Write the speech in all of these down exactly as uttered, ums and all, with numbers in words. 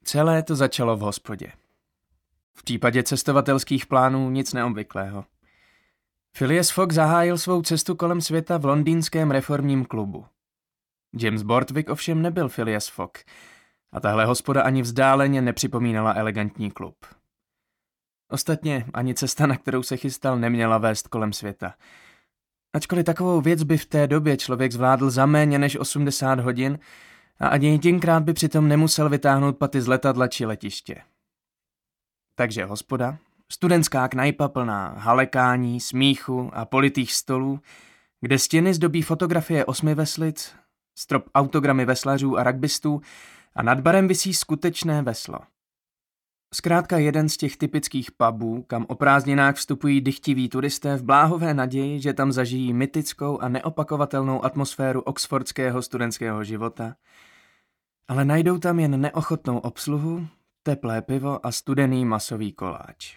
Celé to začalo v hospodě. V případě cestovatelských plánů nic neobvyklého. Phileas Fogg zahájil svou cestu kolem světa v londýnském reformním klubu. James Borthwick ovšem nebyl Phileas Fogg a tahle hospoda ani vzdáleně nepřipomínala elegantní klub. Ostatně ani cesta, na kterou se chystal, neměla vést kolem světa. Ačkoliv takovou věc by v té době člověk zvládl za méně než osmdesát hodin a ani jedinkrát by přitom nemusel vytáhnout paty z letadla či letiště. Takže hospoda, studentská knajpa plná halekání, smíchu a politých stolů, kde stěny zdobí fotografie osmi veslic, strop autogramy veslařů a rugbystů a nad barem visí skutečné veslo. Zkrátka jeden z těch typických pubů, kam o prázdninách vstupují dychtiví turisté v bláhové naději, že tam zažijí mytickou a neopakovatelnou atmosféru oxfordského studentského života, ale najdou tam jen neochotnou obsluhu, teplé pivo a studený masový koláč.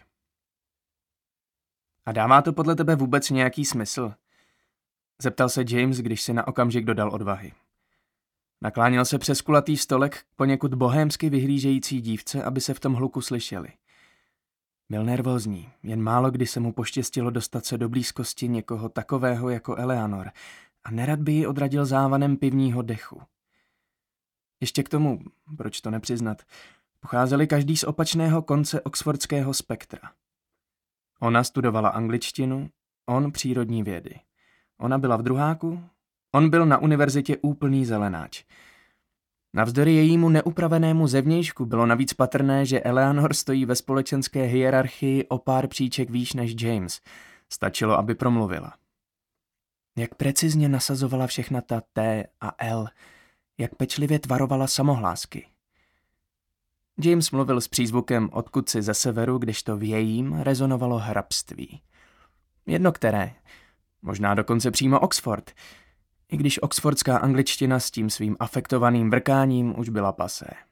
A dává to podle tebe vůbec nějaký smysl? Zeptal se James, když si na okamžik dodal odvahy. Nakláněl se přes kulatý stolek k poněkud bohémsky vyhlížející dívce, aby se v tom hluku slyšeli. Byl nervózní, jen málo kdy se mu poštěstilo dostat se do blízkosti někoho takového jako Eleanor a nerad by ji odradil závanem pivního dechu. Ještě k tomu, proč to nepřiznat, pocházeli každý z opačného konce oxfordského spektra. Ona studovala angličtinu, on přírodní vědy. Ona byla v druháku, on byl na univerzitě úplný zelenáč. Navzdory jejímu neupravenému zevnějšku bylo navíc patrné, že Eleanor stojí ve společenské hierarchii o pár příček výš než James. Stačilo, aby promluvila. Jak precizně nasazovala všechna ta T a L, jak pečlivě tvarovala samohlásky. James mluvil s přízvukem odkudsi ze severu, kdežto v jejím rezonovalo hrabství. Jedno které, možná dokonce přímo Oxford, i když oxfordská angličtina s tím svým afektovaným brkáním už byla pasé.